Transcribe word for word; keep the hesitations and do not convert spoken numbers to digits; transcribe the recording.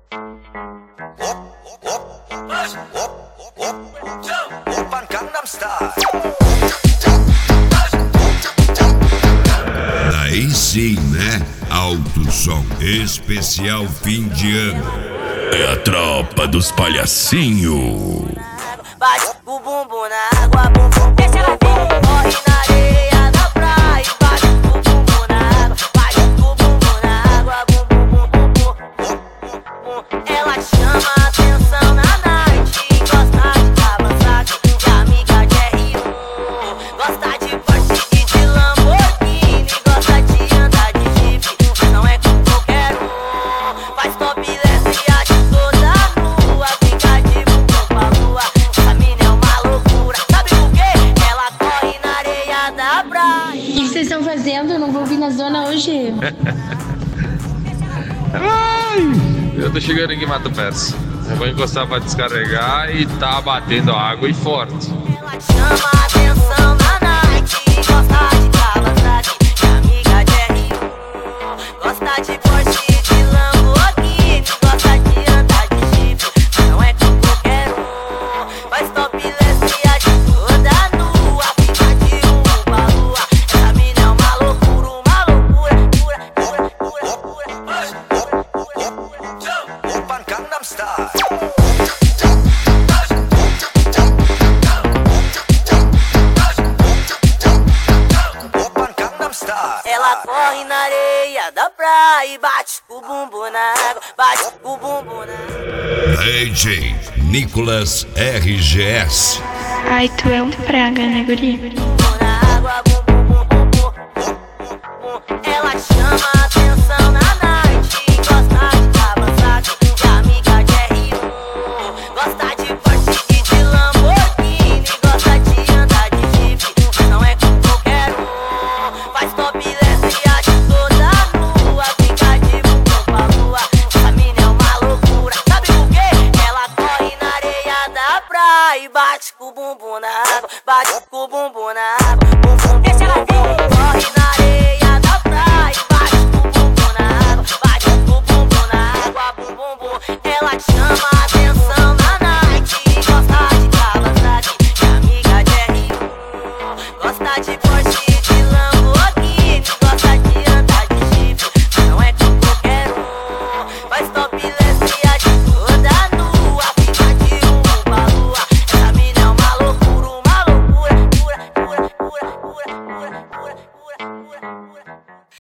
Aí sim, né? Alto som especial fim de ano. É a tropa dos palhacinhos. Bate o bumbum na água, bumbum, deixa ela vir. Corre na areia da praia, bate o bumbum na água, bate o bumbum na água, bumbum, bumbum, bumbum, bumbum. Ela chama a atenção na night, gosta de avançar, de amiga de R um, gosta de Porsche e de Lamborghini, gosta de andar de Jeep, mas não é com qualquer um. Faz topless e age toda nua, fica de bumbum pra lua. Essa mina é uma loucura, sabe por quê? Ela corre na areia da praia. O que vocês estão fazendo? Eu não vou vir na zona hoje. Eu tô chegando aqui em Mato Persa. Eu vou encostar pra descarregar e tá batendo água e forte. Ela chama a atenção na night, gosta de Kawasaki, de amiga de R um, gosta de Porsche e de Lamborghini, gosta de andar de Jeep, mas não é com qualquer um. Faz topless e age toda nua, fica de um pra lua. Essa mina é uma loucura, uma loucura, pura, pura, pura, pura, pura, pura, pura. Gangnam Style. Ela corre na areia da praia e bate o bumbum na água, bate o bumbum na água. D J Nicolas R G S. Ai, tu é um praga, né, guri? Bumbum na água, bumbum, bumbum, bumbum, bumbum. Ela chama a atenção na night, gosta de Kawasaki, de amiga de R um, gosta de Porsche e de Lamborghini, gosta de andar de Jeep, mas não é com qualquer um. Faz topless e age toda nua, fica de bumbum pra lua. Essa mina é uma loucura, sabe por quê? Ela corre na areia da praia e bate com o bumbum na água, bate com o bumbum na água.